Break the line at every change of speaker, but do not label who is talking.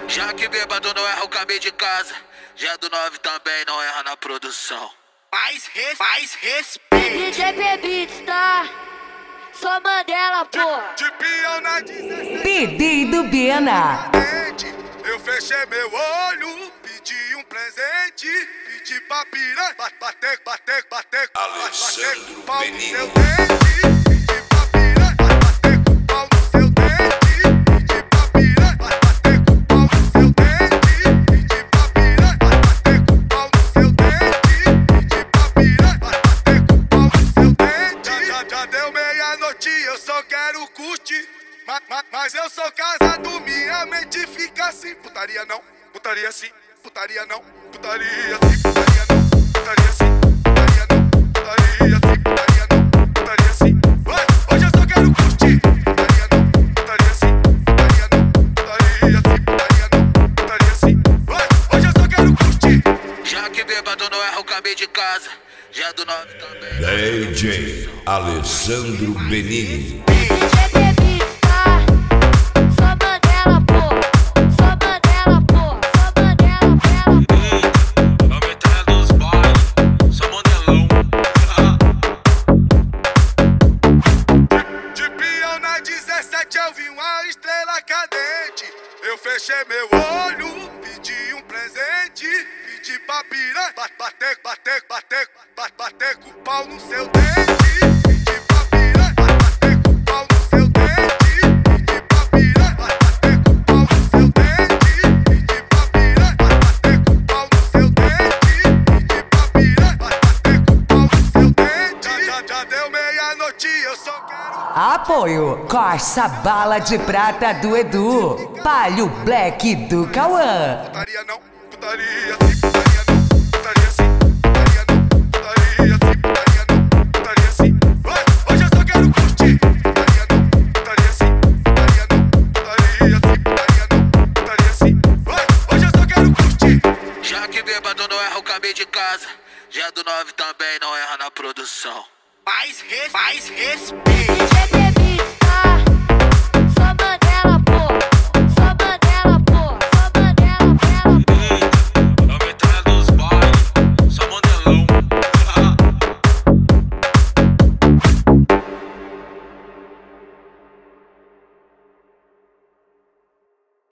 Já que bêbado não erra o caminho de casa, já do 9 também não erra na produção. Mais respeito.
DJ Beats, tá? Só Mandela, porra.
De peão na 16.
Bebê do Bena.
Eu fechei meu olho, pedi um presente, pedi pra piranha, bater com o pau no seu dente. Pedi pra piranha, bater com o pau no seu dente. Pedi pra piranha, bater com o pau no seu dente. Pedi pra piranha, bater com o pau no seu dente. Pedi pra piranha, bater com o pau no seu dente. Já deu meia-noite, eu só quero curtir. Mas eu sou casado, minha mente fica assim. Putaria não, putaria sim, putaria não, putaria sim, putaria não, putaria sim, putaria não, putaria sim, putaria não, putaria sim. Hoje eu só quero curtir. Putaria não, putaria sim, putaria não, putaria sim, putaria não, putaria sim. Hoje eu só quero curtir.
Já que bêbado não erra o caminho de casa, já do 9 também.
DJ Alessandro Benini.
DJ Beats, tá? Só Mandela, porra. Só Mandela, porra. Só Mandela,
A metralha dos bailes, só Mandelão.
De peão na 17 eu vi uma estrela cadente. Eu fechei meu olho, pedi um presente. Pedi pra piranha, bater com o pau no seu dente. Pedi pra piranha, bater com o pau no seu dente. Pedi pra piranha, bater com o pau no seu dente. Pedi pra piranha, bater com o pau no seu dente. Pedi pra piranha, bater com o pau no seu dente. Já deu meia-noite, eu só quero.
Apoio Corsa Bala de Prata do Edu. Palio Black do Cauã.
Putaria não, putaria sim, putaria não, putaria sim, putaria não, putaria sim, putaria não, putaria sim. Hoje eu só quero curtir. Putaria não, putaria sim, putaria não, putaria sim, putaria não, putaria sim. Hoje eu só quero curtir.
Já que bêbado não erra o caminho de casa, já do 9 também não erra na produção. Mais respeito.
DJ Beats.